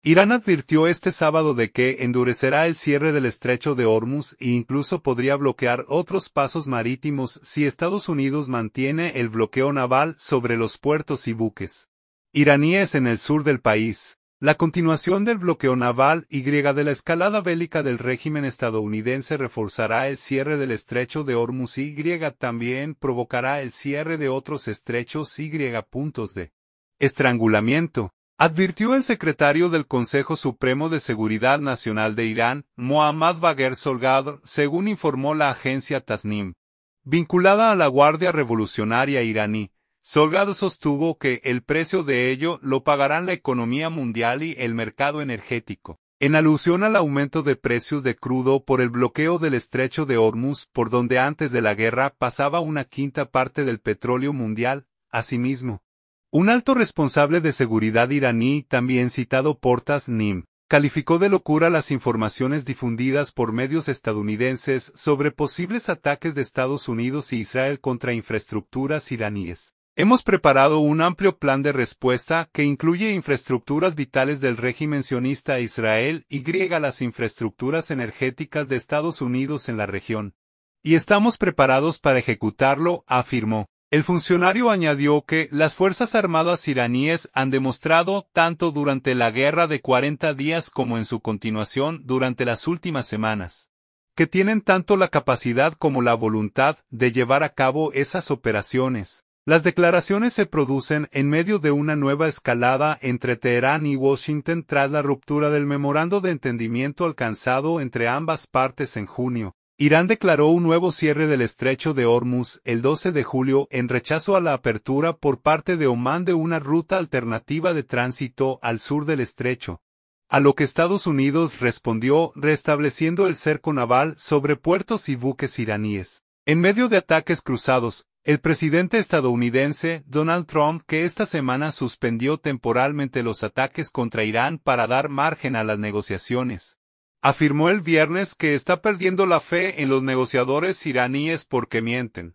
Irán advirtió este sábado de que endurecerá el cierre del estrecho de Hormuz e incluso podría bloquear otros pasos marítimos si Estados Unidos mantiene el bloqueo naval sobre los puertos y buques iraníes en el sur del país. La continuación del bloqueo naval y de la escalada bélica del régimen estadounidense reforzará el cierre del estrecho de Hormuz y también provocará el cierre de otros estrechos y puntos de estrangulamiento. Advirtió el secretario del Consejo Supremo de Seguridad Nacional de Irán, Mohammad Bagher Solgadr, según informó la agencia Tasnim. Vinculada a la Guardia Revolucionaria iraní, Solgadr sostuvo que el precio de ello lo pagarán la economía mundial y el mercado energético, en alusión al aumento de precios de crudo por el bloqueo del estrecho de Hormuz, por donde antes de la guerra pasaba una quinta parte del petróleo mundial. Asimismo, un alto responsable de seguridad iraní, también citado por Tasnim, calificó de locura las informaciones difundidas por medios estadounidenses sobre posibles ataques de Estados Unidos y Israel contra infraestructuras iraníes. Hemos preparado un amplio plan de respuesta que incluye infraestructuras vitales del régimen sionista a Israel y las infraestructuras energéticas de Estados Unidos en la región. Y estamos preparados para ejecutarlo, afirmó. El funcionario añadió que las Fuerzas Armadas iraníes han demostrado, tanto durante la guerra de 40 días como en su continuación durante las últimas semanas, que tienen tanto la capacidad como la voluntad de llevar a cabo esas operaciones. Las declaraciones se producen en medio de una nueva escalada entre Teherán y Washington tras la ruptura del memorando de entendimiento alcanzado entre ambas partes en junio. Irán declaró un nuevo cierre del estrecho de Hormuz el 12 de julio en rechazo a la apertura por parte de Omán de una ruta alternativa de tránsito al sur del estrecho, a lo que Estados Unidos respondió restableciendo el cerco naval sobre puertos y buques iraníes. En medio de ataques cruzados, el presidente estadounidense, Donald Trump, que esta semana suspendió temporalmente los ataques contra Irán para dar margen a las negociaciones, afirmó el viernes que está perdiendo la fe en los negociadores iraníes porque mienten.